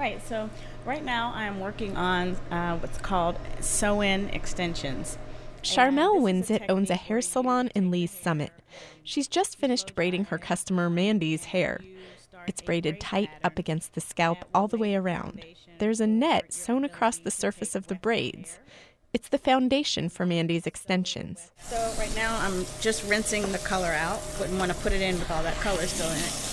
Right. So right now I'm working on what's called sew-in extensions. Charmel Winzit owns a hair salon in Lee's Summit. She's just finished braiding her customer Mandy's hair. It's braided tight up against the scalp all the way around. There's a net sewn across the surface of the braids. It's the foundation for Mandy's extensions. So right now I'm just rinsing the color out. Wouldn't want to put it in with all that color still in it.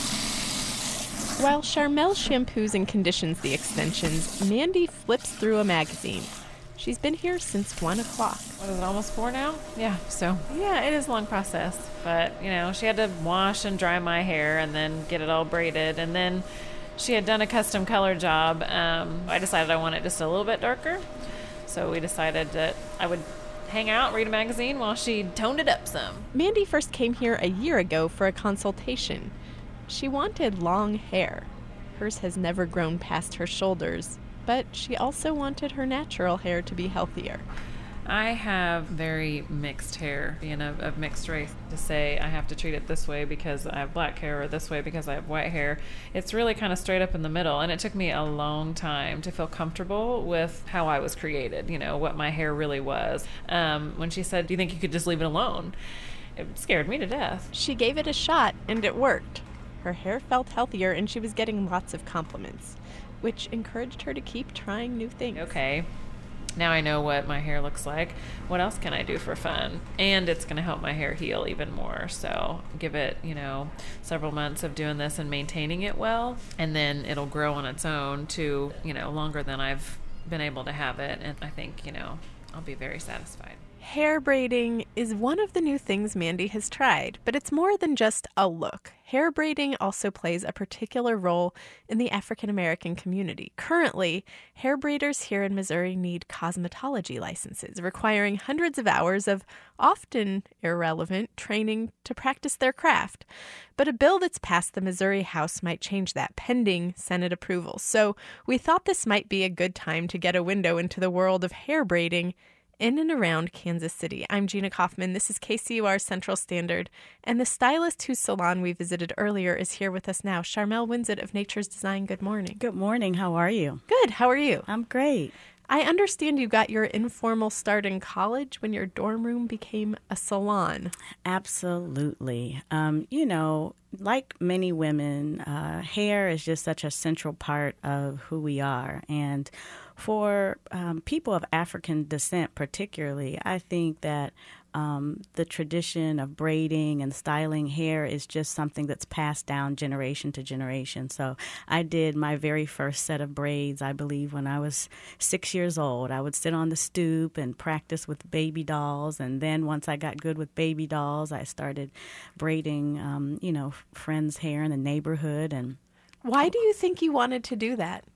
While Charmel shampoos and conditions the extensions, Mandy flips through a magazine. She's been here since 1 o'clock. What is it, almost 4 now? Yeah, so, yeah, it is a long process. But, she had to wash and dry my hair and then get it all braided. And then she had done a custom color job. I decided I wanted it just a little bit darker. So we decided that I would hang out, read a magazine while she toned it up some. Mandy first came here a year ago for a consultation. She wanted long hair. Hers has never grown past her shoulders, but she also wanted her natural hair to be healthier. I have very mixed hair, being of mixed race. To say I have to treat it this way because I have black hair or this way because I have white hair, it's really kind of straight up in the middle. And it took me a long time to feel comfortable with how I was created, what my hair really was. When she said, "Do you think you could just leave it alone?" It scared me to death. She gave it a shot, and it worked. Her hair felt healthier, and she was getting lots of compliments, which encouraged her to keep trying new things. Okay, now I know what my hair looks like. What else can I do for fun? And it's going to help my hair heal even more. So give it, several months of doing this and maintaining it well, and then it'll grow on its own to, longer than I've been able to have it. And I think, I'll be very satisfied. Hair braiding is one of the new things Mandy has tried, but it's more than just a look. Hair braiding also plays a particular role in the African American community. Currently, hair braiders here in Missouri need cosmetology licenses, requiring hundreds of hours of often irrelevant training to practice their craft. But a bill that's passed the Missouri House might change that, pending Senate approval. So we thought this might be a good time to get a window into the world of hair braiding in and around Kansas City. I'm Gina Kaufman. This is KCUR Central Standard, and the stylist whose salon we visited earlier is here with us now, Charmel Winzit of Nature's Design. Good morning. Good morning. How are you? Good. How are you? I'm great. I understand you got your informal start in college when your dorm room became a salon. Absolutely. Like many women, hair is just such a central part of who we are. And for people of African descent particularly, I think that the tradition of braiding and styling hair is just something that's passed down generation to generation. So I did my very first set of braids, I believe, when I was 6 years old. I would sit on the stoop and practice with baby dolls. And then once I got good with baby dolls, I started braiding, friends' hair in the neighborhood. And why do you think you wanted to do that?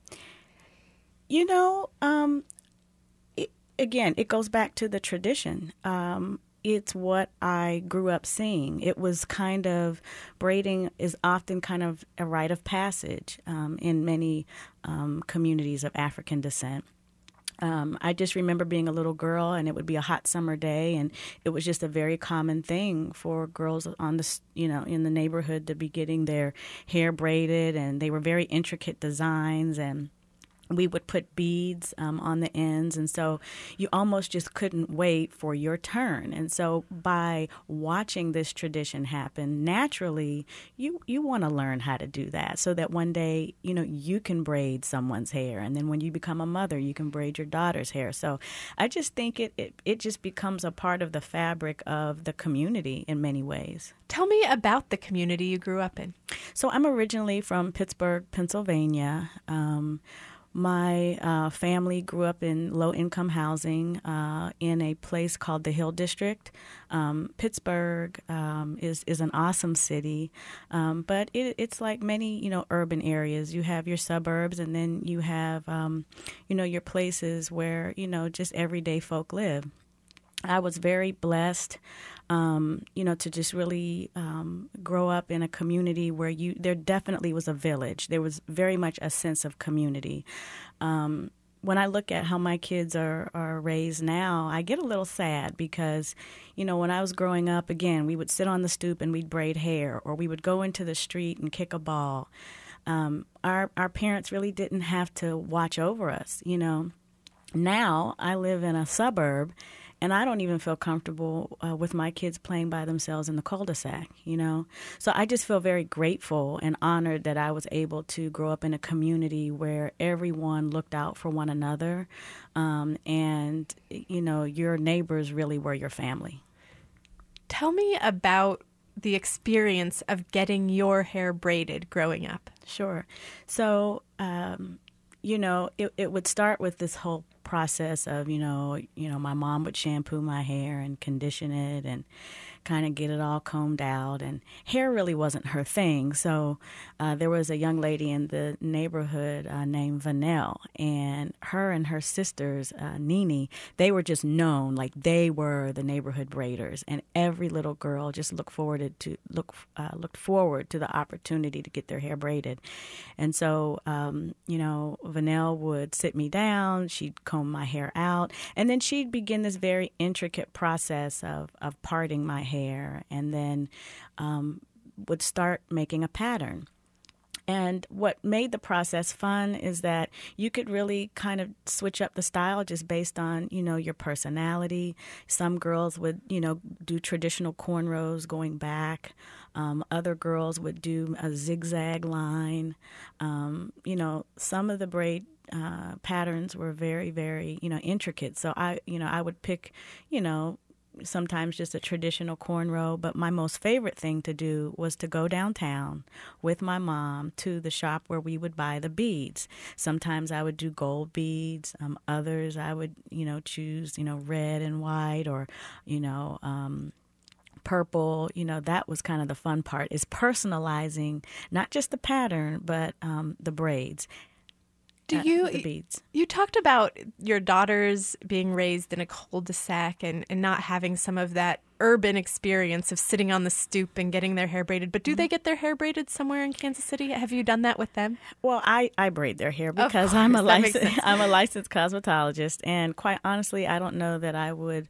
Again, it goes back to the tradition. It's what I grew up seeing. It was braiding is often kind of a rite of passage in many communities of African descent. I just remember being a little girl, and it would be a hot summer day, and it was just a very common thing for girls on the, in the neighborhood to be getting their hair braided, and they were very intricate designs, and we would put beads on the ends, and so you almost just couldn't wait for your turn. And so by watching this tradition happen, naturally, you want to learn how to do that so that one day, you can braid someone's hair. And then when you become a mother, you can braid your daughter's hair. So I just think it just becomes a part of the fabric of the community in many ways. Tell me about the community you grew up in. So I'm originally from Pittsburgh, Pennsylvania. My family grew up in low-income housing in a place called the Hill District. Pittsburgh is an awesome city, but it's like many, urban areas. You have your suburbs, and then you have, your places where, just everyday folk live. I was very blessed, to just really grow up in a community where there definitely was a village. There was very much a sense of community. When I look at how my kids are raised now, I get a little sad because, when I was growing up, again, we would sit on the stoop and we'd braid hair, or we would go into the street and kick a ball. Our parents really didn't have to watch over us, you know. Now I live in a suburb, and I don't even feel comfortable with my kids playing by themselves in the cul-de-sac, you know. So I just feel very grateful and honored that I was able to grow up in a community where everyone looked out for one another, and, you know, your neighbors really were your family. Tell me about the experience of getting your hair braided growing up. Sure. So, you know, it would start with this whole process of, you know, my mom would shampoo my hair and condition it and kind of get it all combed out. And hair really wasn't her thing. So there was a young lady in the neighborhood named Vanelle, and her sisters, Nene, they were just known, like they were the neighborhood braiders. And every little girl just looked forward to the opportunity to get their hair braided. And so, you know, Vanelle would sit me down, she'd comb my hair out, and then she'd begin this very intricate process of parting my hair, and then would start making a pattern. And what made the process fun is that you could really kind of switch up the style just based on, you know, your personality. Some girls would, you know, do traditional cornrows going back. Other girls would do a zigzag line. You know, some of the braid patterns were very, very, you know, intricate. So I would pick, you know, sometimes just a traditional cornrow, but my most favorite thing to do was to go downtown with my mom to the shop where we would buy the beads. Sometimes I would do gold beads. Others I would, you know, choose, you know, red and white, or, you know, purple. You know, that was kind of the fun part, is personalizing not just the pattern, but the braids. The beads. You talked about your daughters being raised in a cul-de-sac and not having some of that urban experience of sitting on the stoop and getting their hair braided. But do they get their hair braided somewhere in Kansas City? Have you done that with them? Well, I braid their hair because I'm a licensed cosmetologist, and quite honestly, I don't know that I would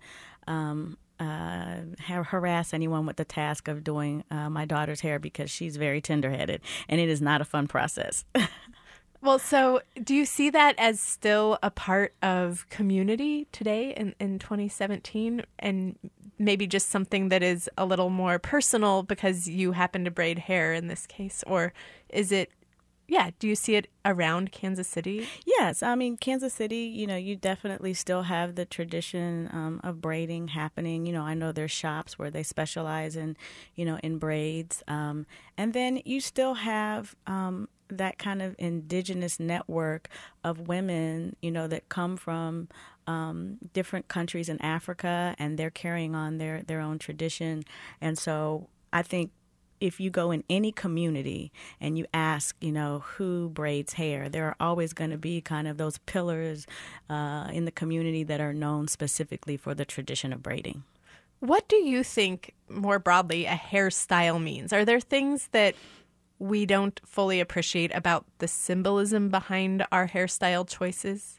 harass anyone with the task of doing my daughter's hair, because she's very tender-headed, and it is not a fun process. Well, so do you see that as still a part of community today in 2017, and maybe just something that is a little more personal because you happen to braid hair in this case? Or is it, do you see it around Kansas City? Yes. I mean, Kansas City, you know, you definitely still have the tradition of braiding happening. You know, I know there's shops where they specialize in, you know, in braids. And then you still have that kind of indigenous network of women, you know, that come from different countries in Africa, and they're carrying on their own tradition. And so I think if you go in any community and you ask, you know, who braids hair, there are always going to be kind of those pillars in the community that are known specifically for the tradition of braiding. What do you think, more broadly, a hairstyle means? Are there things that we don't fully appreciate about the symbolism behind our hairstyle choices?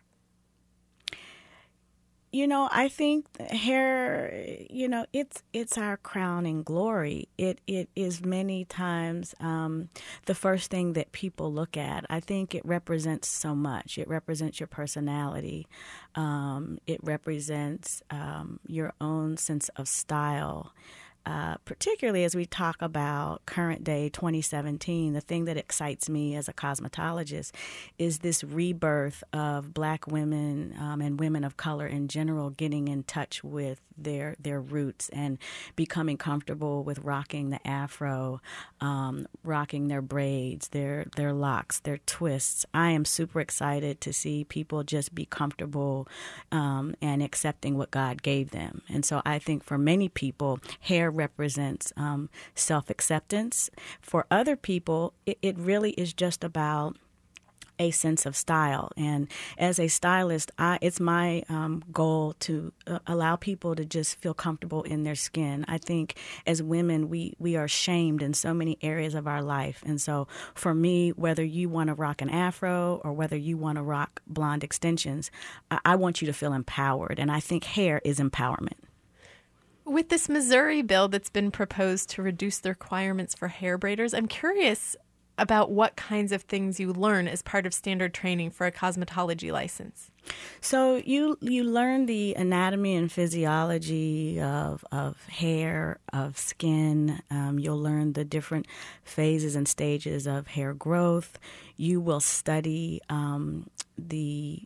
You know, I think hair, you know, it's our crown and glory. It is many times the first thing that people look at. I think it represents so much. It represents your personality. It represents your own sense of style. Particularly as we talk about current day 2017, the thing that excites me as a cosmetologist is this rebirth of Black women and women of color in general getting in touch with their roots and becoming comfortable with rocking the afro, rocking their braids, their locks, their twists. I am super excited to see people just be comfortable and accepting what God gave them. And so I think for many people, hair represents self-acceptance. For other people, it really is just about a sense of style. And as a stylist, it's my goal to allow people to just feel comfortable in their skin. I think as women, we are shamed in so many areas of our life. And so for me, whether you want to rock an afro or whether you want to rock blonde extensions, I want you to feel empowered. And I think hair is empowerment. With this Missouri bill that's been proposed to reduce the requirements for hair braiders, I'm curious about what kinds of things you learn as part of standard training for a cosmetology license? So you learn the anatomy and physiology of hair, of skin. You'll learn the different phases and stages of hair growth. You will study the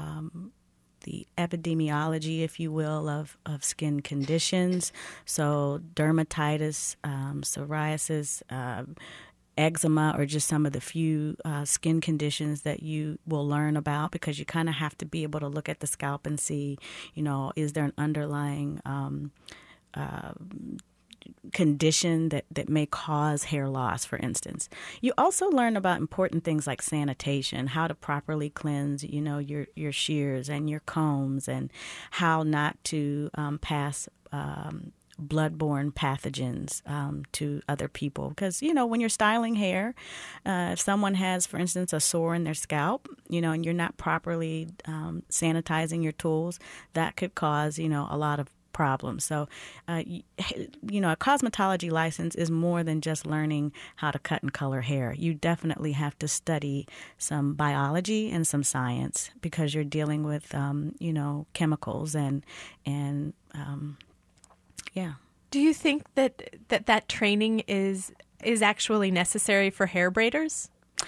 epidemiology, if you will, of skin conditions. So dermatitis, psoriasis, eczema are just some of the few skin conditions that you will learn about, because you kind of have to be able to look at the scalp and see, is there an underlying condition that may cause hair loss, for instance. You also learn about important things like sanitation, how to properly cleanse, your shears and your combs, and how not to pass bloodborne pathogens to other people. Because, when you're styling hair, if someone has, for instance, a sore in their scalp, and you're not properly sanitizing your tools, that could cause, a lot of problems. So, a cosmetology license is more than just learning how to cut and color hair. You definitely have to study some biology and some science, because you're dealing with, chemicals and yeah. Do you think that training is actually necessary for hair braiders?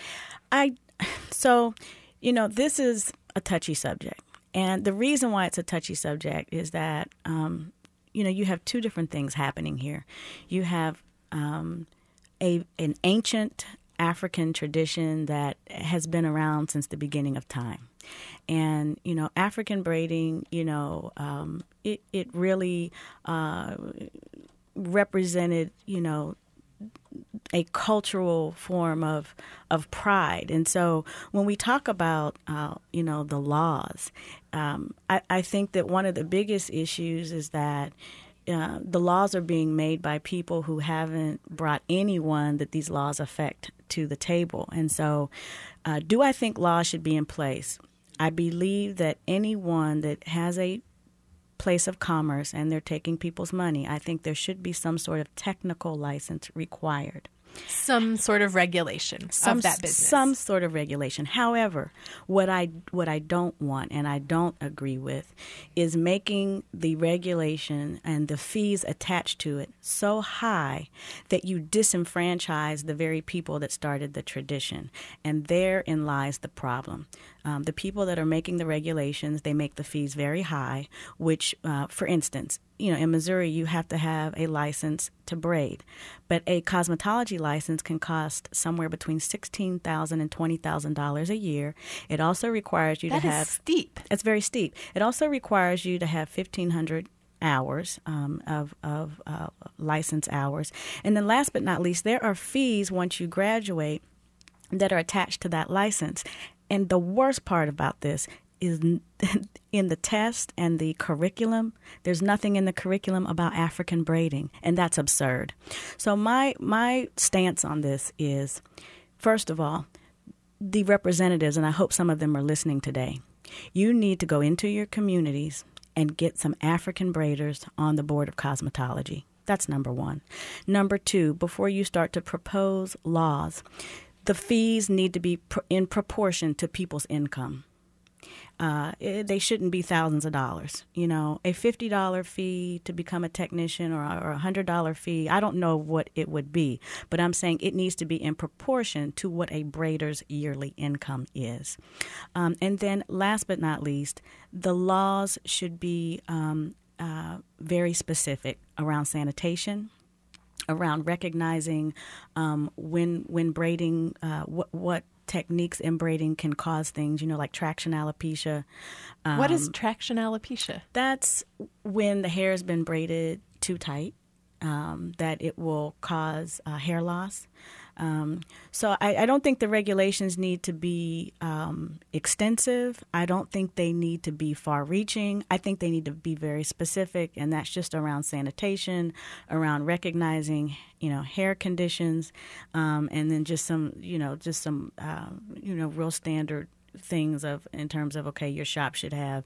This is a touchy subject. And the reason why it's a touchy subject is that, you have two different things happening here. You have an ancient African tradition that has been around since the beginning of time. And, African braiding, it really represented, a cultural form of pride. And so when we talk about, the laws, I think that one of the biggest issues is that the laws are being made by people who haven't brought anyone that these laws affect to the table. And so do I think laws should be in place? I believe that anyone that has a place of commerce and they're taking people's money, I think there should be some sort of technical license required. Some sort of regulation of that business. Some sort of regulation. However, what I don't want and I don't agree with is making the regulation and the fees attached to it so high that you disenfranchise the very people that started the tradition. And therein lies the problem. The people that are making the regulations, they make the fees very high, which, for instance, in Missouri, you have to have a license to braid. But a cosmetology license can cost somewhere between $16,000 and $20,000 a year. It also requires you to have... That is steep. It's very steep. It also requires you to have 1,500 hours of license hours. And then last but not least, there are fees once you graduate that are attached to that license. And the worst part about this is in the test and the curriculum, there's nothing in the curriculum about African braiding, and that's absurd. So my stance on this is, first of all, the representatives, and I hope some of them are listening today, you need to go into your communities and get some African braiders on the board of cosmetology. That's number one. Number two, before you start to propose laws, the fees need to be in proportion to people's income. They shouldn't be thousands of dollars. A $50 fee to become a technician or a $100 fee, I don't know what it would be, but I'm saying it needs to be in proportion to what a braider's yearly income is. And then last but not least, the laws should be very specific around sanitation, around recognizing when braiding, what techniques in braiding can cause things, like traction alopecia. What is traction alopecia? That's when the hair has been braided too tight, that it will cause hair loss. So I don't think the regulations need to be extensive. I don't think they need to be far-reaching. I think they need to be very specific, and that's just around sanitation, around recognizing, hair conditions, and then just some real standard things in terms of, okay, your shop should have,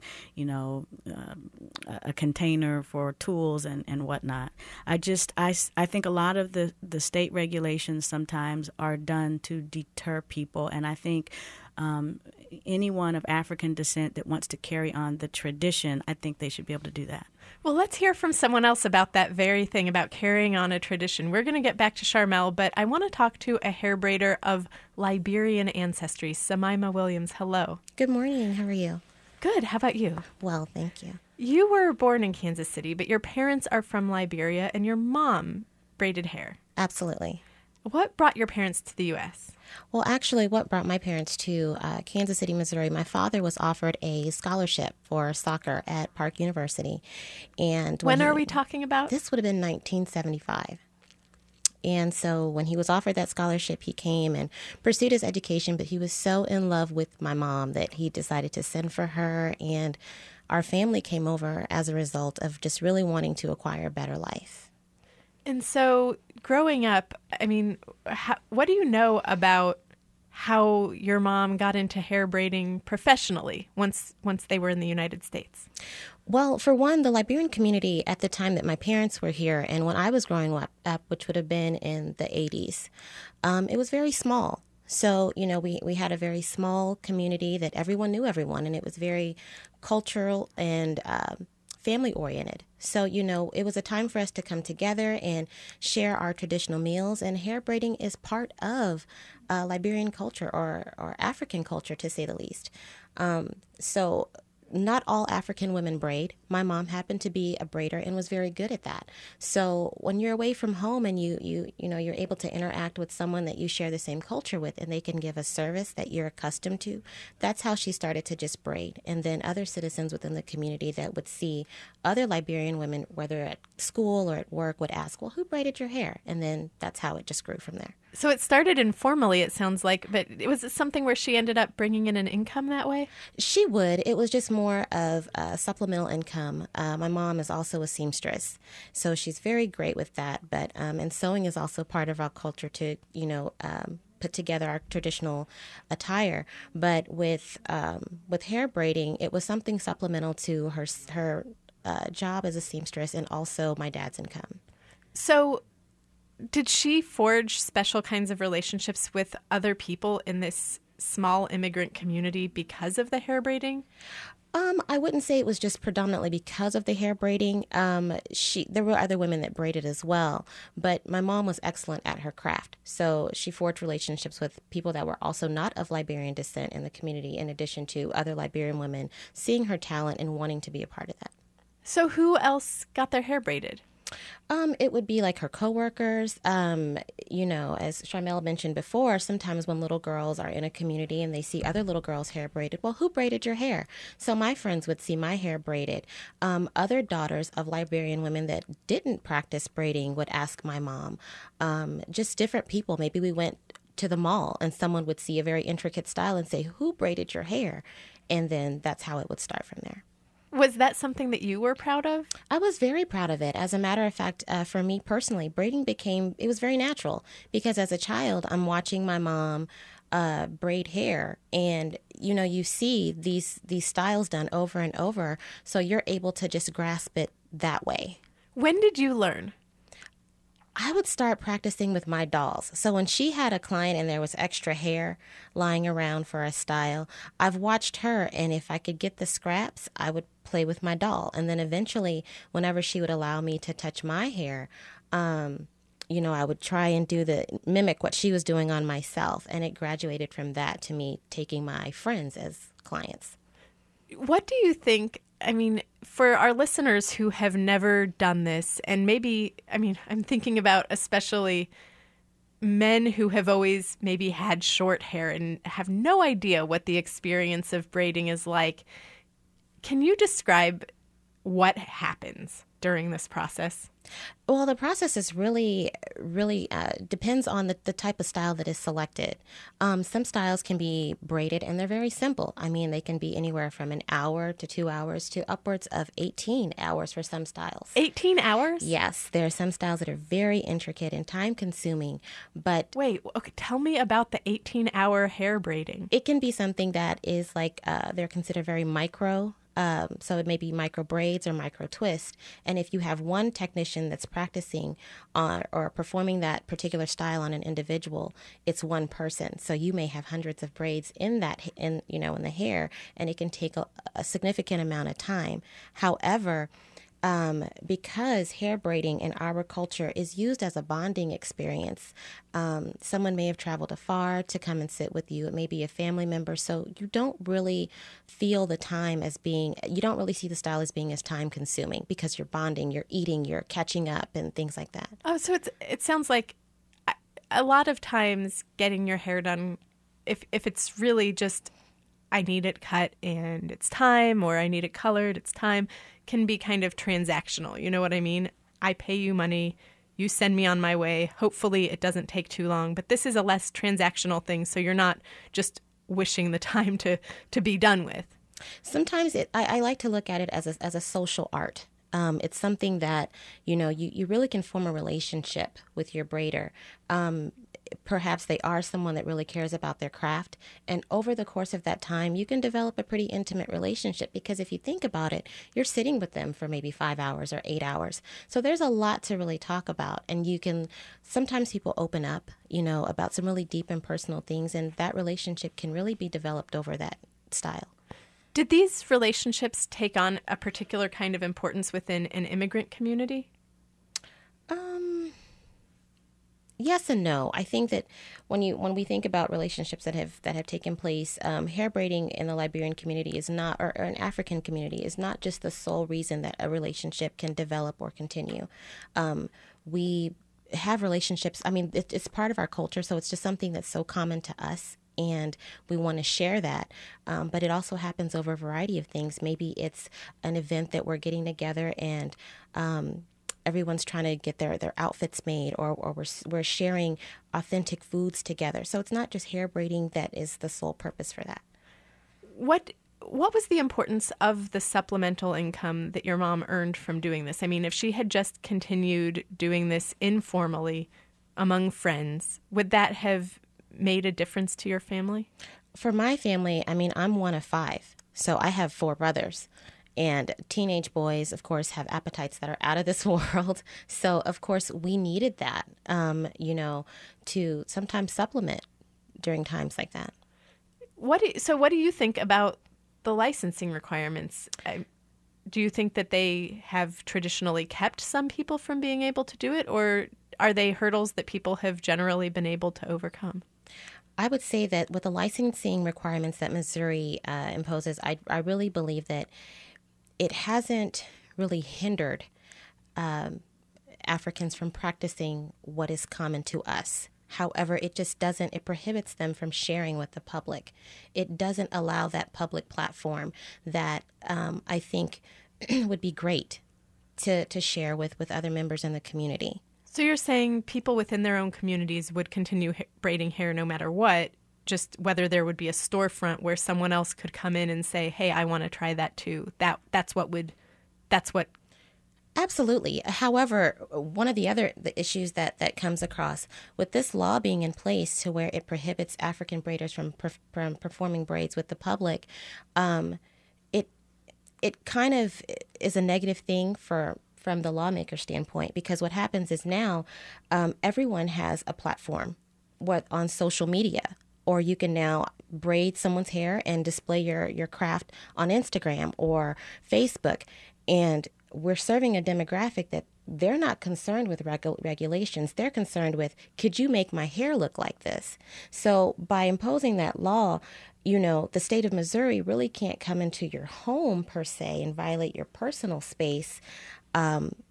a container for tools and whatnot. I think a lot of the state regulations sometimes are done to deter people, and I think anyone of African descent that wants to carry on the tradition, I think they should be able to do that. Well, let's hear from someone else about that very thing, about carrying on a tradition. We're going to get back to Sharmell, but I want to talk to a hair braider of Liberian ancestry, Samaima Williams. Hello. Good morning. How are you? Good. How about you? Well, thank you. You were born in Kansas City, but your parents are from Liberia, and your mom braided hair. Absolutely. What brought your parents to the U.S.? Well, actually, what brought my parents to Kansas City, Missouri, my father was offered a scholarship for soccer at Park University. And when are we talking about? This would have been 1975. And so when he was offered that scholarship, he came and pursued his education, but he was so in love with my mom that he decided to send for her. And our family came over as a result of just really wanting to acquire a better life. And so growing up, I mean, what do you know about how your mom got into hair braiding professionally once they were in the United States? Well, for one, the Liberian community at the time that my parents were here and when I was growing up, which would have been in the 80s, it was very small. So, we had a very small community that everyone knew everyone, and it was very cultural and family-oriented. So, it was a time for us to come together and share our traditional meals, and hair braiding is part of Liberian culture or African culture, to say the least. So not all African women braid. My mom happened to be a braider and was very good at that. So when you're away from home and you're able to interact with someone that you share the same culture with, and they can give a service that you're accustomed to, that's how she started to just braid. And then other citizens within the community that would see other Liberian women, whether at school or at work, would ask, well, who braided your hair? And then that's how it just grew from there. So it started informally, it sounds like, but was it something where she ended up bringing in an income that way? She would. It was just more of a supplemental income. My mom is also a seamstress, so she's very great with that. But and sewing is also part of our culture to, put together our traditional attire. But with hair braiding, it was something supplemental to her job as a seamstress and also my dad's income. So did she forge special kinds of relationships with other people in this small immigrant community because of the hair braiding? I wouldn't say it was just predominantly because of the hair braiding. There were other women that braided as well, but my mom was excellent at her craft. So she forged relationships with people that were also not of Liberian descent in the community, in addition to other Liberian women seeing her talent and wanting to be a part of that. So who else got their hair braided? It would be like her coworkers. As Sharmell mentioned before, sometimes when little girls are in a community and they see other little girls' hair braided, well, who braided your hair? So my friends would see my hair braided. Other daughters of Liberian women that didn't practice braiding would ask my mom. Just different people. Maybe we went to the mall and someone would see a very intricate style and say, who braided your hair? And then that's how it would start from there. Was that something that you were proud of? I was very proud of it. As a matter of fact, for me personally, braiding it was very natural because as a child, I'm watching my mom braid hair and, you see these styles done over and over. So you're able to just grasp it that way. When did you learn? I would start practicing with my dolls. So when she had a client and there was extra hair lying around for a style, I've watched her, and if I could get the scraps, I would play with my doll. And then eventually, whenever she would allow me to touch my hair, I would try and mimic what she was doing on myself. And it graduated from that to me taking my friends as clients. What do you think? I mean, for our listeners who have never done this, and I'm thinking about especially men who have always maybe had short hair and have no idea what the experience of braiding is like. Can you describe what happens during this process? Well, the process is really depends on the type of style that is selected. Some styles can be braided and they're very simple. I mean, they can be anywhere from an hour to 2 hours to upwards of 18 hours for some styles. 18 hours? Yes, there are some styles that are very intricate and time consuming, but... Wait, okay, tell me about the 18-hour hair braiding. It can be something that is like, they're considered very micro. So it may be micro braids or micro twist. And if you have one technician that's practicing on or performing that particular style on an individual, it's one person. So you may have hundreds of braids in the hair, and it can take a significant amount of time. However, because hair braiding in our culture is used as a bonding experience. Someone may have traveled afar to come and sit with you. It may be a family member. So you don't really feel the time you don't really see the style as being as time consuming because you're bonding, you're eating, you're catching up and things like that. Oh, so it sounds like a lot of times getting your hair done, if it's really just, I need it cut and it's time, or I need it colored, it's time, can be kind of transactional. You know what I mean? I pay you money, you send me on my way. Hopefully it doesn't take too long. But this is a less transactional thing, so you're not just wishing the time to be done with. Sometimes I like to look at it as a social art. It's something that, you really can form a relationship with your braider. Perhaps they are someone that really cares about their craft. And over the course of that time, you can develop a pretty intimate relationship because if you think about it, you're sitting with them for maybe 5 hours or 8 hours. So there's a lot to really talk about. And sometimes people open up, about some really deep and personal things. And that relationship can really be developed over that style. Did these relationships take on a particular kind of importance within an immigrant community? Yes and no. I think that when we think about relationships that have taken place, hair braiding in the Liberian community is not, or an African community is not just the sole reason that a relationship can develop or continue. We have relationships. I mean, it's part of our culture, so it's just something that's so common to us. And we want to share that. But it also happens over a variety of things. Maybe it's an event that we're getting together and everyone's trying to get their outfits made, or we're sharing authentic foods together. So it's not just hair braiding that is the sole purpose for that. What was the importance of the supplemental income that your mom earned from doing this? I mean, if she had just continued doing this informally among friends, would that have made a difference to your family? For my family, I mean, I'm one of 5. So I have 4 brothers. And teenage boys, of course, have appetites that are out of this world. So, of course, we needed that, to sometimes supplement during times like that. What do you think about the licensing requirements? Do you think that they have traditionally kept some people from being able to do it, or are they hurdles that people have generally been able to overcome? I would say that with the licensing requirements that Missouri imposes, I really believe that it hasn't really hindered Africans from practicing what is common to us. However, it prohibits them from sharing with the public. It doesn't allow that public platform that I think would be great to share with other members in the community. So you're saying people within their own communities would continue braiding hair no matter what, just whether there would be a storefront where someone else could come in and say, hey, I want to try that too. That's what. Absolutely. However, one of the issues that comes across with this law being in place to where it prohibits African braiders from performing braids with the public, it kind of is a negative thing from the lawmaker standpoint, because what happens is now everyone has a platform on social media. Or you can now braid someone's hair and display your craft on Instagram or Facebook. And we're serving a demographic that they're not concerned with regulations. They're concerned with, could you make my hair look like this? So by imposing that law, the state of Missouri really can't come into your home per se and violate your personal space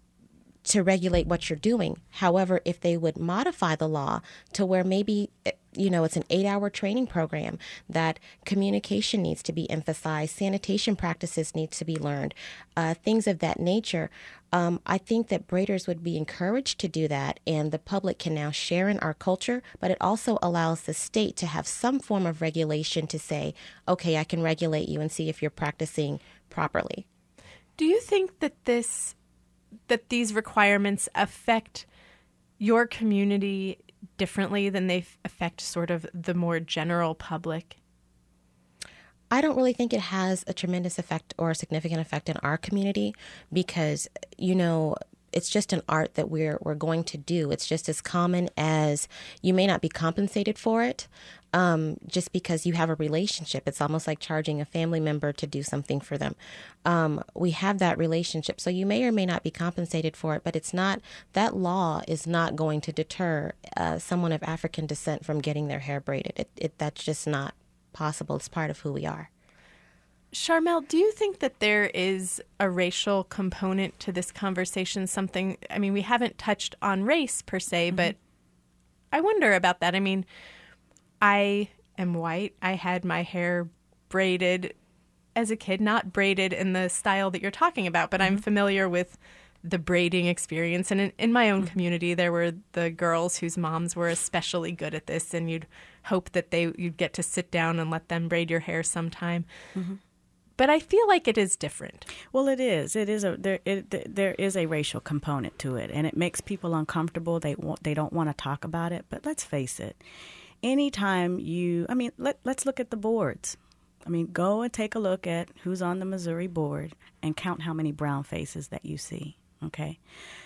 to regulate what you're doing. However, if they would modify the law to where maybe it's an 8-hour training program, that communication needs to be emphasized, sanitation practices need to be learned, things of that nature. I think that braiders would be encouraged to do that, and the public can now share in our culture, but it also allows the state to have some form of regulation to say, okay, I can regulate you and see if you're practicing properly. Do you think that these requirements affect your community differently than they affect sort of the more general public? I don't really think it has a tremendous effect or a significant effect in our community because, it's just an art that we're going to do. It's just as common as you may not be compensated for it just because you have a relationship. It's almost like charging a family member to do something for them. We have that relationship. So you may or may not be compensated for it, but that law is not going to deter someone of African descent from getting their hair braided. That's just not possible. It's part of who we are. Sharmell, do you think that there is a racial component to this conversation? We haven't touched on race per se, but I wonder about that. I am white. I had my hair braided as a kid, not braided in the style that you're talking about, but I'm familiar with the braiding experience. And in my own community, there were the girls whose moms were especially good at this, and you'd hope that you'd get to sit down and let them braid your hair sometime. But I feel like it is different. Well, it is. There is a racial component to it, and it makes people uncomfortable. They don't want to talk about it. But let's face it. Anytime let's look at the boards. Go and take a look at who's on the Missouri board and count how many brown faces that you see. Okay.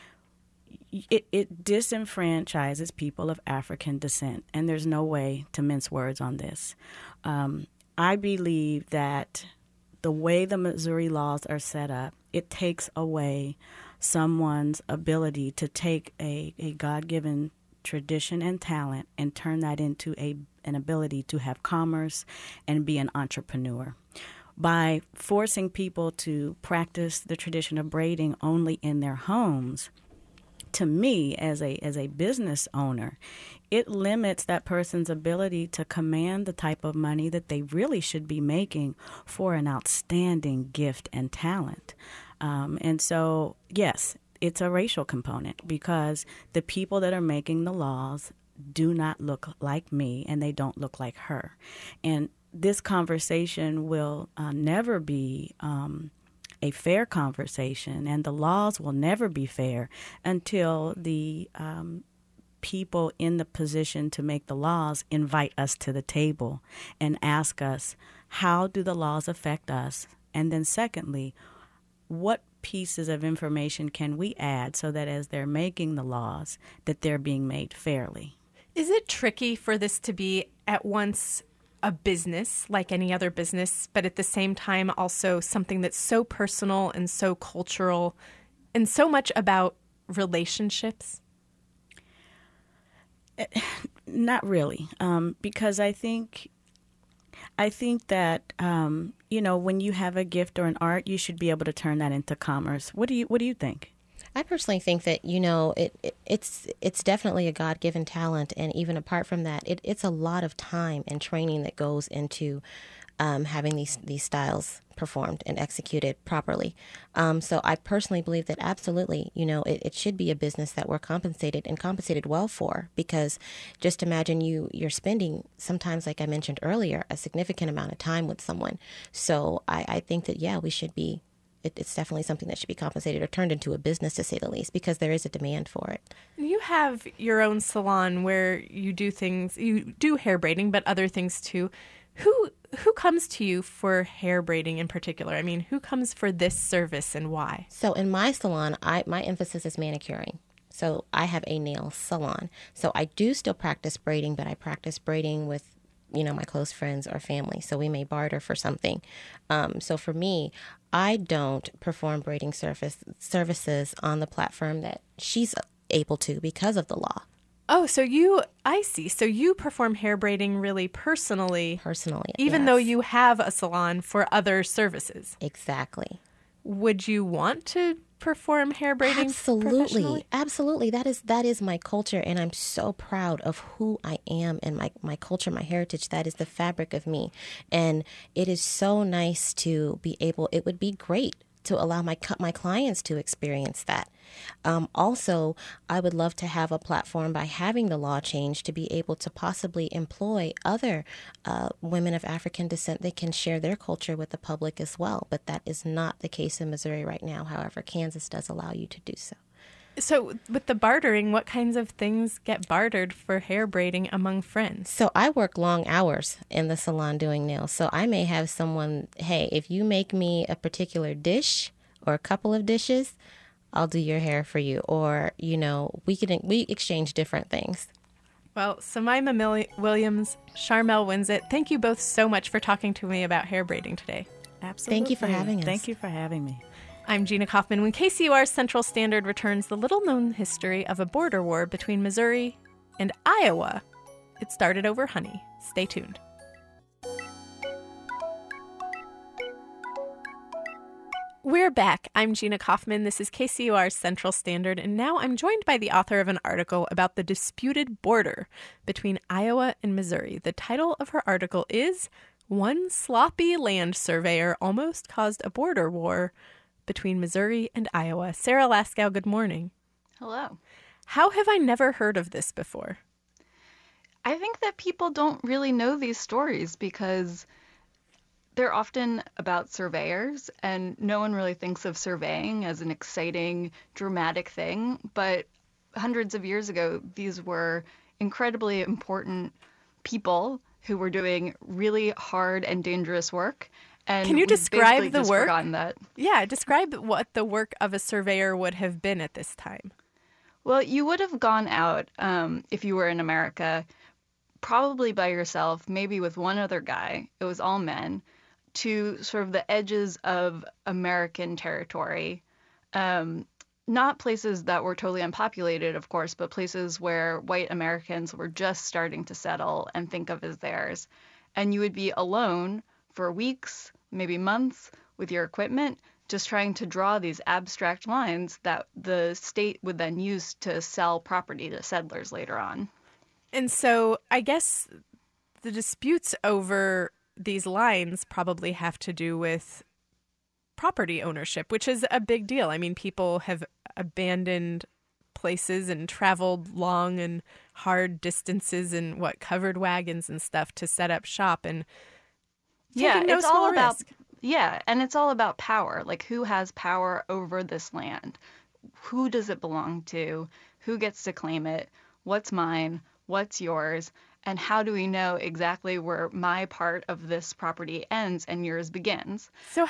It disenfranchises people of African descent, and there's no way to mince words on this. I believe that the way the Missouri laws are set up, it takes away someone's ability to take a God-given tradition and talent and turn that into an ability to have commerce and be an entrepreneur. By forcing people to practice the tradition of braiding only in their homes, to me, as a business owner, it limits that person's ability to command the type of money that they really should be making for an outstanding gift and talent. And so, yes, it's a racial component because the people that are making the laws do not look like me and they don't look like her. And this conversation will never be a fair conversation, and the laws will never be fair until the people in the position to make the laws invite us to the table and ask us, how do the laws affect us? And then secondly, what pieces of information can we add so that as they're making the laws, that they're being made fairly? Is it tricky for this to be at once a business like any other business, but at the same time also something that's so personal and so cultural and so much about relationships? Not really, because I think that when you have a gift or an art, you should be able to turn that into commerce. What do you think? I personally think that, it's definitely a God-given talent. And even apart from that, it's a lot of time and training that goes into having these styles performed and executed properly. So I personally believe that absolutely, it should be a business that we're compensated and compensated well for, because just imagine you're spending sometimes, like I mentioned earlier, a significant amount of time with someone. So I think that, yeah, we should be. It's definitely something that should be compensated or turned into a business, to say the least, because there is a demand for it. You have your own salon where you do hair braiding, but other things too. Who comes to you for hair braiding in particular? Who comes for this service and why? So in my salon, my emphasis is manicuring. So I have a nail salon. So I do still practice braiding, but I practice braiding with my close friends or family. So we may barter for something. So for me, I don't perform braiding services on the platform that she's able to because of the law. Oh, I see. So you perform hair braiding really personally. Personally, even yes. though you have a salon for other services. Exactly. Would you want to perform hair braiding Absolutely. professionally? Absolutely. That is my culture, and I'm so proud of who I am and my culture, my heritage. That is the fabric of me. And it is so nice to be able, it would be great to allow my clients to experience that. Also, I would love to have a platform by having the law change to be able to possibly employ other women of African descent that can share their culture with the public as well. But that is not the case in Missouri right now. However, Kansas does allow you to do so. So with the bartering, what kinds of things get bartered for hair braiding among friends? So I work long hours in the salon doing nails. So I may have someone, hey, if you make me a particular dish or a couple of dishes, I'll do your hair for you. Or, you know, we exchange different things. Well, Samaima Williams, Charmel Winsett, thank you both so much for talking to me about hair braiding today. Absolutely. Thank you for having us. Thank you for having me. I'm Gina Kaufman. When KCUR's Central Standard returns the little-known history of a border war between Missouri and Iowa, it started over honey. Stay tuned. We're back. I'm Gina Kaufman. This is KCUR's Central Standard, and now I'm joined by the author of an article about the disputed border between Iowa and Missouri. The title of her article is "One Sloppy Land Surveyor Almost Caused a Border War Between Missouri and Iowa." Sarah Laskow, good morning. Hello. How have I never heard of this before? I think that people don't really know these stories because they're often about surveyors, and no one really thinks of surveying as an exciting, dramatic thing. But hundreds of years ago, these were incredibly important people who were doing really hard and dangerous work. And can you describe the work? That. Yeah, describe what the work of a surveyor would have been at this time. Well, you would have gone out, if you were in America, probably by yourself, maybe with one other guy. It was all men, to sort of the edges of American territory. Not places that were totally unpopulated, of course, but places where white Americans were just starting to settle and think of as theirs. And you would be alone for weeks, maybe months, with your equipment, just trying to draw these abstract lines that the state would then use to sell property to settlers later on. And so I guess the disputes over these lines probably have to do with property ownership, which is a big deal. I mean, people have abandoned places and traveled long and hard distances in covered wagons and stuff to set up shop, and it's all about risk. And it's all about power. Like, who has power over this land? Who does it belong to? Who gets to claim it? What's mine? What's yours? And how do we know exactly where my part of this property ends and yours begins? So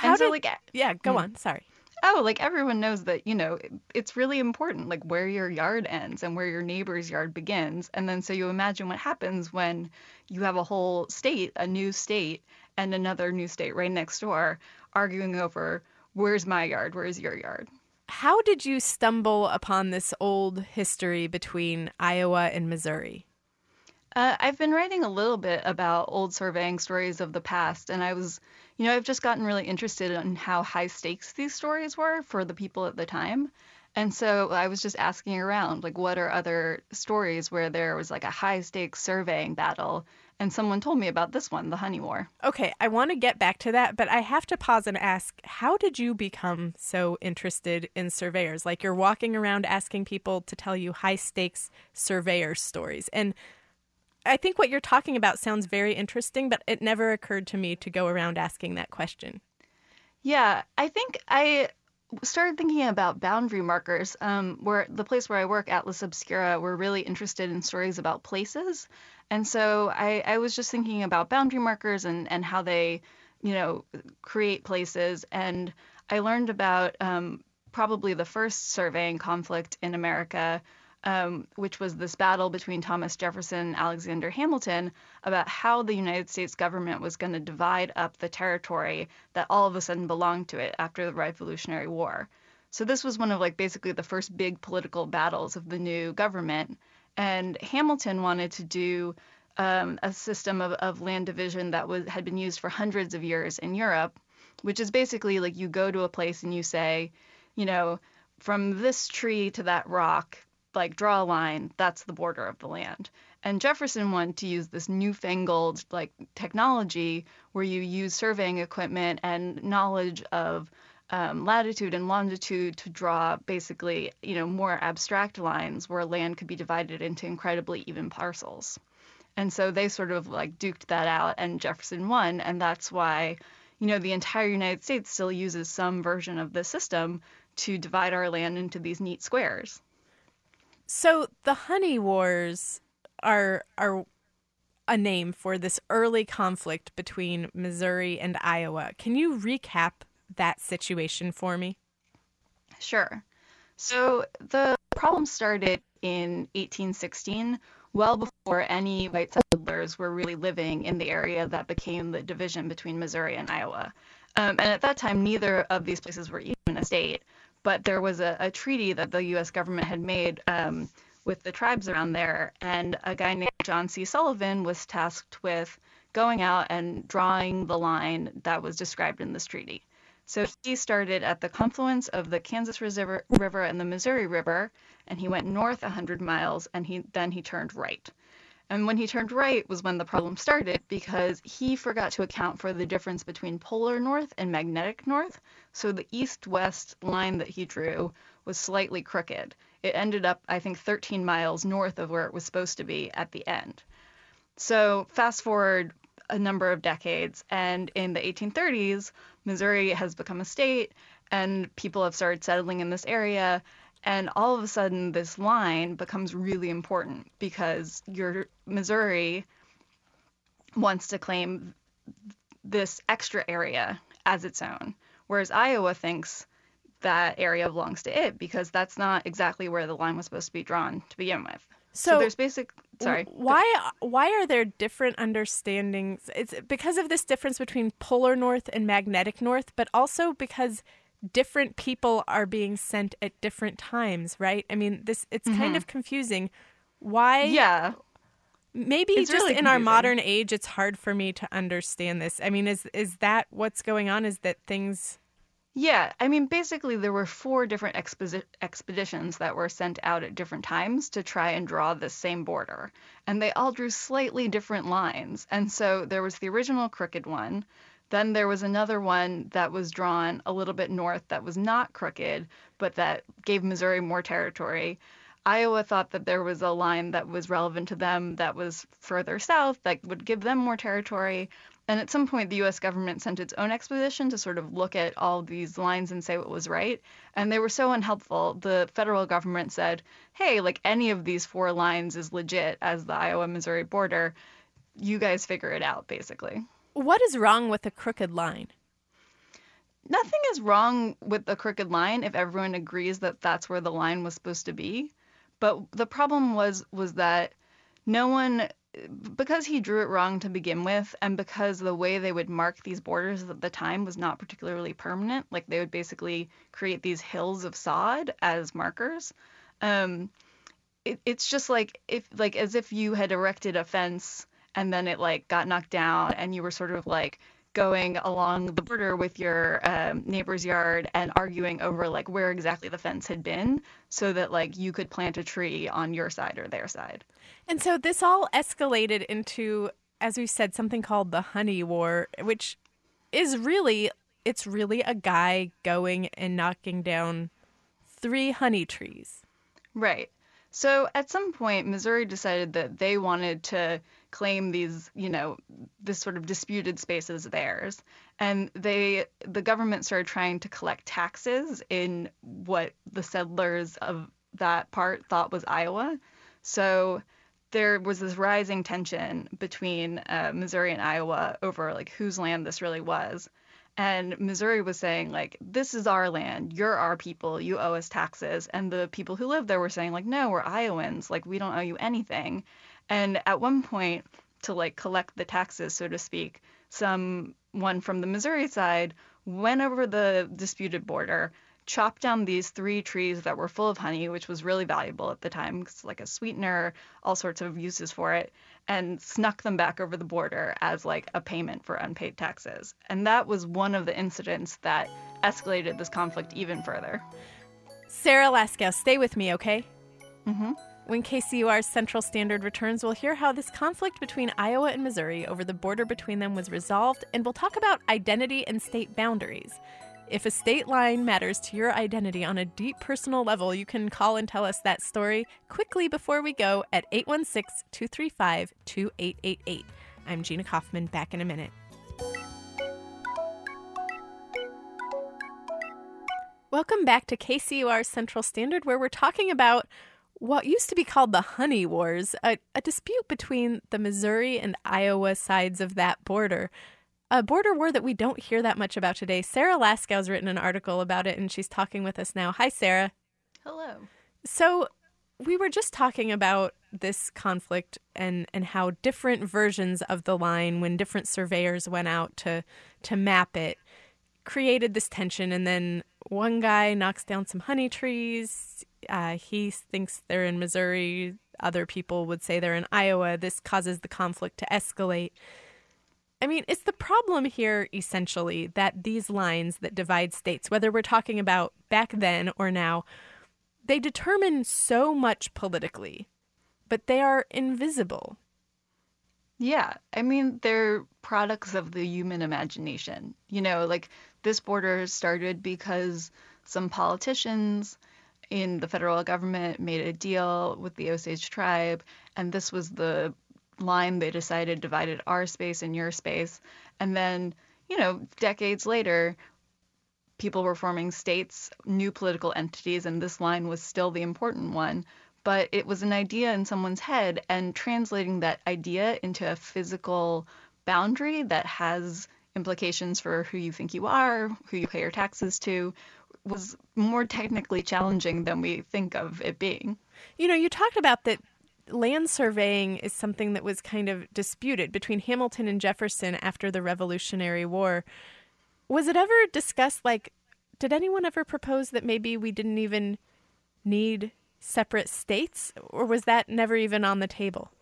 go on. Sorry. Oh, like everyone knows that, it's really important, like where your yard ends and where your neighbor's yard begins. And then so you imagine what happens when you have a whole state, a new state, and another new state right next door arguing over where's my yard, where's your yard. How did you stumble upon this old history between Iowa and Missouri? I've been writing a little bit about old surveying stories of the past, and I've just gotten really interested in how high stakes these stories were for the people at the time. And so I was just asking around, like, what are other stories where there was like a high stakes surveying battle? And someone told me about this one, the Honey War. Okay, I want to get back to that, but I have to pause and ask, how did you become so interested in surveyors? Like, you're walking around asking people to tell you high stakes surveyor stories. And I think what you're talking about sounds very interesting, but it never occurred to me to go around asking that question. Yeah, I think I started thinking about boundary markers, where the place where I work, Atlas Obscura, we're really interested in stories about places. And so I was just thinking about boundary markers and how they, create places. And I learned about probably the first surveying conflict in America, which was this battle between Thomas Jefferson and Alexander Hamilton about how the United States government was going to divide up the territory that all of a sudden belonged to it after the Revolutionary War. So this was one of basically the first big political battles of the new government. And Hamilton wanted to do a system of land division that had been used for hundreds of years in Europe, which is basically like you go to a place and you say, from this tree to that rock, like draw a line, that's the border of the land. And Jefferson wanted to use this newfangled like technology where you use surveying equipment and knowledge of latitude and longitude to draw basically, more abstract lines where land could be divided into incredibly even parcels. And so they sort of like duked that out, and Jefferson won. And that's why, the entire United States still uses some version of this system to divide our land into these neat squares. So the Honey Wars are a name for this early conflict between Missouri and Iowa. Can you recap that situation for me? Sure. So the problem started in 1816, well before any white settlers were really living in the area that became the division between Missouri and Iowa. And at that time, neither of these places were even a state, but there was a treaty that the U.S. government had made with the tribes around there, and a guy named John C. Sullivan was tasked with going out and drawing the line that was described in this treaty. So he started at the confluence of the Kansas River and the Missouri River, and he went north 100 miles, and then he turned right. And when he turned right was when the problem started, because he forgot to account for the difference between polar north and magnetic north. So the east-west line that he drew was slightly crooked. It ended up, I think, 13 miles north of where it was supposed to be at the end. So fast forward a number of decades, and in the 1830s, Missouri has become a state, and people have started settling in this area, and all of a sudden this line becomes really important because Missouri wants to claim this extra area as its own, whereas Iowa thinks that area belongs to it because that's not exactly where the line was supposed to be drawn to begin with. So there's why are there different understandings? It's because of this difference between polar north and magnetic north, but also because different people are being sent at different times, right? I mean, it's kind of confusing. Why? Yeah. Maybe it's just really in our modern age, it's hard for me to understand this. I mean, is that what's going on? Is that things... Yeah, I mean, basically there were 4 different expeditions that were sent out at different times to try and draw the same border. And they all drew slightly different lines. And so there was the original crooked one. Then there was another one that was drawn a little bit north that was not crooked, but that gave Missouri more territory. Iowa thought that there was a line that was relevant to them that was further south that would give them more territory. And at some point, the U.S. government sent its own expedition to sort of look at all these lines and say what was right. And they were so unhelpful. The federal government said, hey, like any of these 4 lines is legit as the Iowa-Missouri border. You guys figure it out, basically. What is wrong with a crooked line? Nothing is wrong with the crooked line if everyone agrees that that's where the line was supposed to be. But the problem was that no one... because he drew it wrong to begin with, and because the way they would mark these borders at the time was not particularly permanent, like they would basically create these hills of sod as markers. It's just as if you had erected a fence and then it like got knocked down and you were sort of like going along the border with your neighbor's yard and arguing over like where exactly the fence had been so that like you could plant a tree on your side or their side. And so this all escalated into, as we said, something called the Honey War, which is really a guy going and knocking down 3 honey trees. Right. So at some point, Missouri decided that they wanted to claim these, this sort of disputed space as theirs. And the government started trying to collect taxes in what the settlers of that part thought was Iowa. So there was this rising tension between Missouri and Iowa over like whose land this really was. And Missouri was saying, like, this is our land. You're our people. You owe us taxes. And the people who lived there were saying, like, no, we're Iowans. Like, we don't owe you anything. And at one point, to, like, collect the taxes, so to speak, someone from the Missouri side went over the disputed border, chopped down these 3 trees that were full of honey, which was really valuable at the time, because like a sweetener, all sorts of uses for it, and snuck them back over the border as like a payment for unpaid taxes. And that was one of the incidents that escalated this conflict even further. Sarah Laskow, stay with me, okay? Mm-hmm. When KCUR's Central Standard returns, we'll hear how this conflict between Iowa and Missouri over the border between them was resolved, and we'll talk about identity and state boundaries. If a state line matters to your identity on a deep personal level, you can call and tell us that story quickly before we go at 816-235-2888. I'm Gina Kaufman, back in a minute. Welcome back to KCUR Central Standard, where we're talking about what used to be called the Honey Wars, a dispute between the Missouri and Iowa sides of that border. A border war that we don't hear that much about today. Sarah Laskow's written an article about it, and she's talking with us now. Hi, Sarah. Hello. So we were just talking about this conflict and how different versions of the line, when different surveyors went out to map it, created this tension. And then one guy knocks down some honey trees. He thinks they're in Missouri. Other people would say they're in Iowa. This causes the conflict to escalate. I mean, it's the problem here, essentially, that these lines that divide states, whether we're talking about back then or now, they determine so much politically, but they are invisible. Yeah, I mean, they're products of the human imagination. Like this border started because some politicians in the federal government made a deal with the Osage tribe, and this was the line they decided divided our space and your space. And then, decades later, people were forming states, new political entities, and this line was still the important one. But it was an idea in someone's head, and translating that idea into a physical boundary that has implications for who you think you are, who you pay your taxes to, was more technically challenging than we think of it being. You talked about that land surveying is something that was kind of disputed between Hamilton and Jefferson after the Revolutionary War. Was it ever discussed, did anyone ever propose that maybe we didn't even need separate states, or was that never even on the table?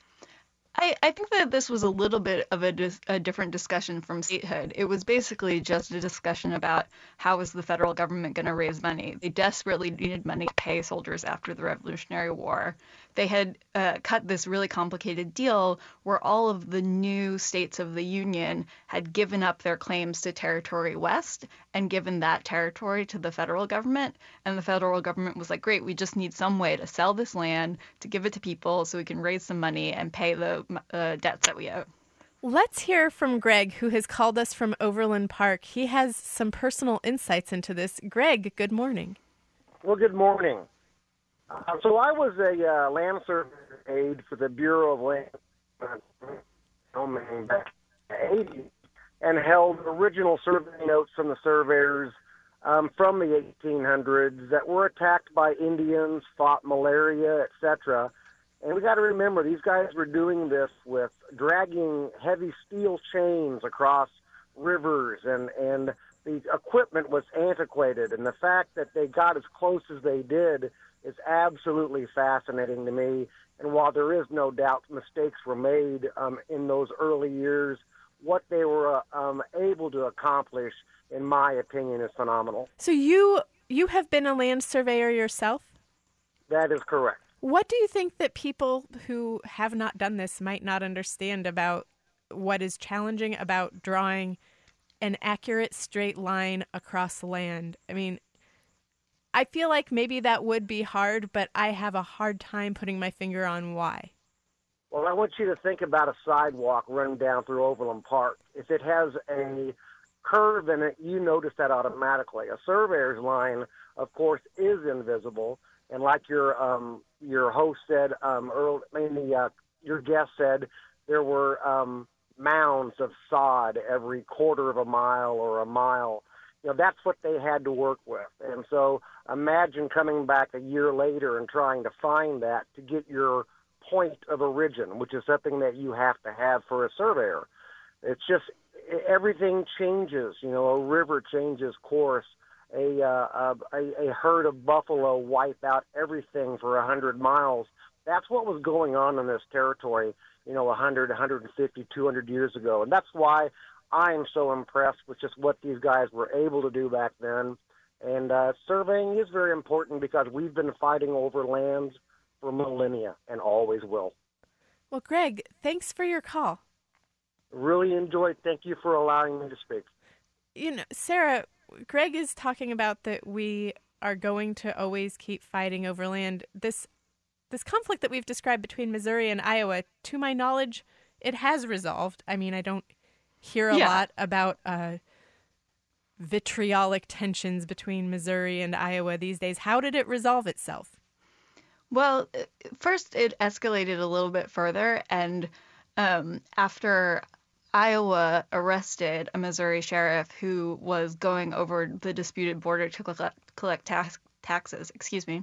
I think that this was a little bit of a different discussion from statehood. It was basically just a discussion about how was the federal government going to raise money. They desperately needed money to pay soldiers after the Revolutionary War. They had cut this really complicated deal where all of the new states of the Union had given up their claims to Territory West and given that territory to the federal government. And the federal government was like, great, we just need some way to sell this land, to give it to people so we can raise some money and pay the debts that we owe. Let's hear from Greg, who has called us from Overland Park. He has some personal insights into this. Greg, good morning. Well, good morning. So I was a land survey aide for the Bureau of Land back in the 80s and held original survey notes from the surveyors from the 1800s that were attacked by Indians, fought malaria, etc. And we got to remember, these guys were doing this with dragging heavy steel chains across rivers, and the equipment was antiquated. And the fact that they got as close as they did is absolutely fascinating to me. And while there is no doubt mistakes were made in those early years, what they were able to accomplish, in my opinion, is phenomenal. So you have been a land surveyor yourself? That is correct. What do you think that people who have not done this might not understand about what is challenging about drawing an accurate straight line across land? I mean, I feel like maybe that would be hard, but I have a hard time putting my finger on why. Well, I want you to think about a sidewalk running down through Overland Park. If it has a curve in it, you notice that automatically. A surveyor's line, of course, is invisible. And like your host said, your guest said, there were mounds of sod every quarter of a mile or a mile. That's what they had to work with. And so imagine coming back a year later and trying to find that to get your point of origin, which is something that you have to have for a surveyor. It's just everything changes. A river changes course. A herd of buffalo wipe out everything for 100 miles. That's what was going on in this territory, 100, 150, 200 years ago. And that's why I am so impressed with just what these guys were able to do back then. And surveying is very important because we've been fighting over lands for millennia and always will. Well, Greg, thanks for your call. Really enjoyed. Thank you for allowing me to speak. You know, Sarah, Greg is talking about that we are going to always keep fighting over land. This conflict that we've described between Missouri and Iowa, to my knowledge, it has resolved. I mean, I don't hear a lot about vitriolic tensions between Missouri and Iowa these days. How did it resolve itself? Well, first it escalated a little bit further, and after Iowa arrested a Missouri sheriff who was going over the disputed border to collect taxes,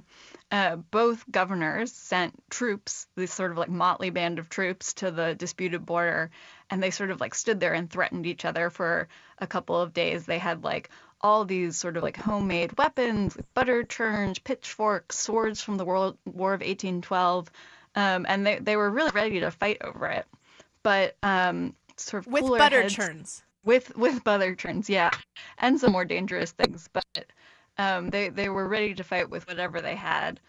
both governors sent troops, this sort of like motley band of troops, to the disputed border, and they sort of like stood there and threatened each other for a couple of days. They had like all these sort of like homemade weapons, like butter churns, pitchforks, swords from the War of 1812, and they were really ready to fight over it. But sort of with cooler butter heads, churns. With butter churns, yeah, and some more dangerous things. But they were ready to fight with whatever they had.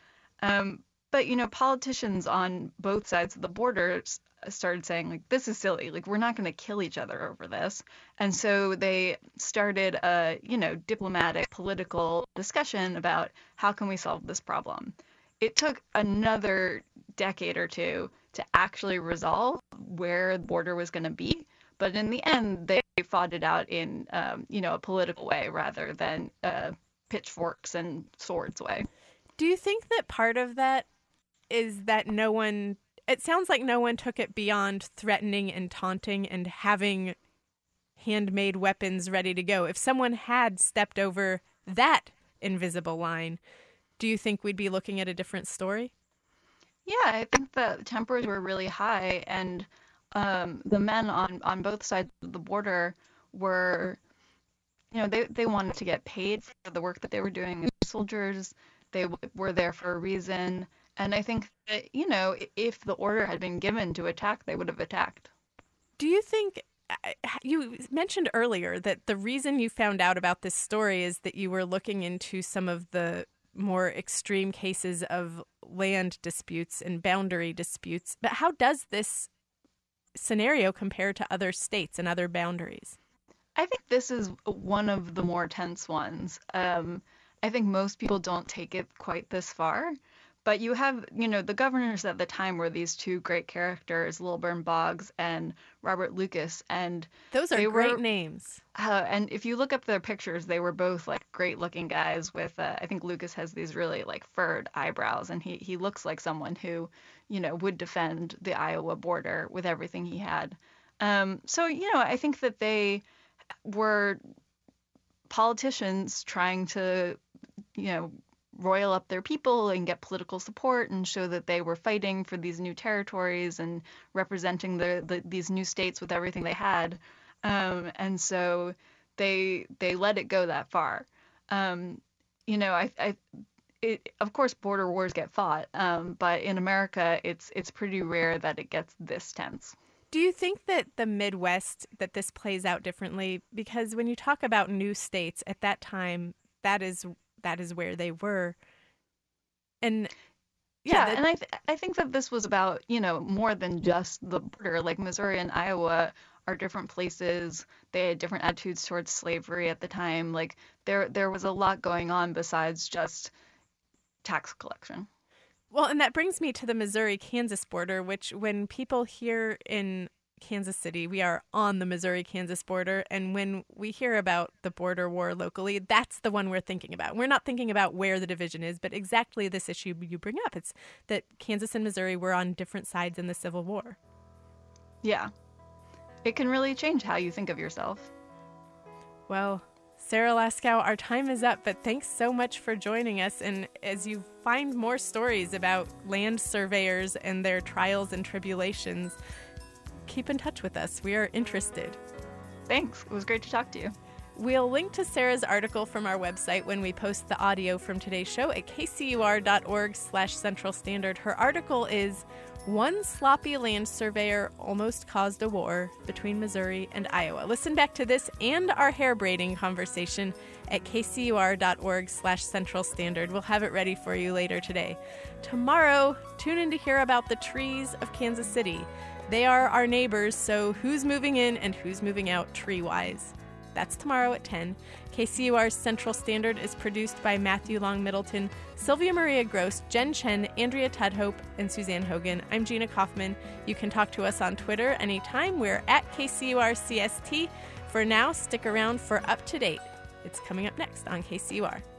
But you know, politicians on both sides of the border started saying, like, this is silly. Like, we're not going to kill each other over this. And so they started a, diplomatic, political discussion about how can we solve this problem. It took another decade or two to actually resolve where the border was going to be. But in the end, they fought it out in, a political way rather than pitchforks and swords way. Do you think that part of that is that it sounds like no one took it beyond threatening and taunting and having handmade weapons ready to go? If someone had stepped over that invisible line, do you think we'd be looking at a different story? Yeah, I think the tempers were really high, and the men on both sides of the border were, they wanted to get paid for the work that they were doing as soldiers. They were there for a reason. And I think that, if the order had been given to attack, they would have attacked. Do you think, you mentioned earlier that the reason you found out about this story is that you were looking into some of the more extreme cases of land disputes and boundary disputes. But how does this scenario compare to other states and other boundaries? I think this is one of the more tense ones. I think most people don't take it quite this far. But you have, the governors at the time were these two great characters, Lilburn Boggs and Robert Lucas. And those are great names. And if you look up their pictures, they were both like great looking guys with, I think Lucas has these really like furrowed eyebrows. And he looks like someone who, would defend the Iowa border with everything he had. So, I think that they were politicians trying to, roil up their people and get political support and show that they were fighting for these new territories and representing these new states with everything they had. And so they let it go that far. Of course, border wars get fought, but in America, it's pretty rare that it gets this tense. Do you think that the Midwest, that this plays out differently? Because when you talk about new states at that time, that is where they were. And and I think that this was about, more than just the border. Like Missouri and Iowa are different places. They had different attitudes towards slavery at the time. Like there was a lot going on besides just tax collection. Well, and that brings me to the Missouri-Kansas border, which when people here in Kansas City, we are on the Missouri-Kansas border, and when we hear about the border war locally, that's the one we're thinking about. We're not thinking about where the division is, but exactly this issue you bring up. It's that Kansas and Missouri were on different sides in the Civil War. Yeah. It can really change how you think of yourself. Well, Sarah Laskow, our time is up, but thanks so much for joining us. And as you find more stories about land surveyors and their trials and tribulations, keep in touch with us. We are interested. Thanks. It was great to talk to you. We'll link to Sarah's article from our website when we post the audio from today's show at kcur.org/Central Standard. Her article is One sloppy land surveyor almost caused a war between Missouri and Iowa. Listen back to this and our hair braiding conversation at kcur.org/Central Standard. We'll have it ready for you later today. Tomorrow, tune in to hear about the trees of Kansas City. They are our neighbors, so who's moving in and who's moving out tree-wise? That's tomorrow at 10. KCUR's Central Standard is produced by Matthew Long Middleton, Sylvia Maria Gross, Jen Chen, Andrea Tudhope, and Suzanne Hogan. I'm Gina Kaufman. You can talk to us on Twitter anytime. We're at KCURCST. For now, stick around for Up to Date. It's coming up next on KCUR.